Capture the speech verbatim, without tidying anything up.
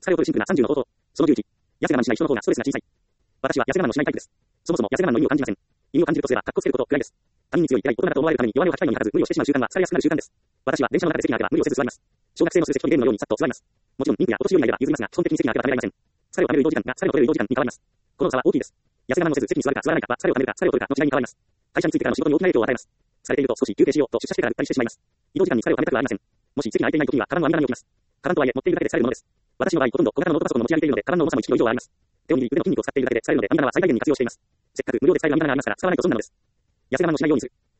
疲れを取るシンプルなさんじゅうの方法。そのじゅういち。痩せ我慢しない人の方がストレスが小さい。私は痩せ我慢のしないタイプです。そもそも痩せ我慢の意味を感じません。意味を感じるとすれば、かっこつけることくらいです。他人に強い、偉い、大人だと思われるために弱音を吐きたいにもかかず、無理をしてしまう習慣は疲れやすくなる習慣です。私は電車の中で席が空けば無理をせず座ります。小学生の数席取りゲームのようにさっと座ります。もちろん、妊婦やお年寄りがいれば譲りますが、基本的に席が空けばためられません。疲れをためる移動時間が疲れを取れる移動時間に変わります。この差は大きいです。痩せ我慢をせず席に座るか座らないかは疲れをためるか疲れを取るかの違いに変わります。会社についてからの仕事に大きな影響を与えます。疲れていると少し休憩しようと出社してからぐったりしてしまいます。移動時間に疲れをためたくはありません。もし席が空いていない時にはカバンの網棚に置きます。カバンとはいえ持っているだけで疲れるものです。私の場合ほとんど小型のノートパソコンの持ち上げているのでカバンの重さもいちキロ以上はあります。手を握り腕の筋肉を使っているだけで疲れるので網棚は最大限に活用しています。せっかく無料で使える網棚がありますから使わないと損なのです。痩せ我慢をしないようにする。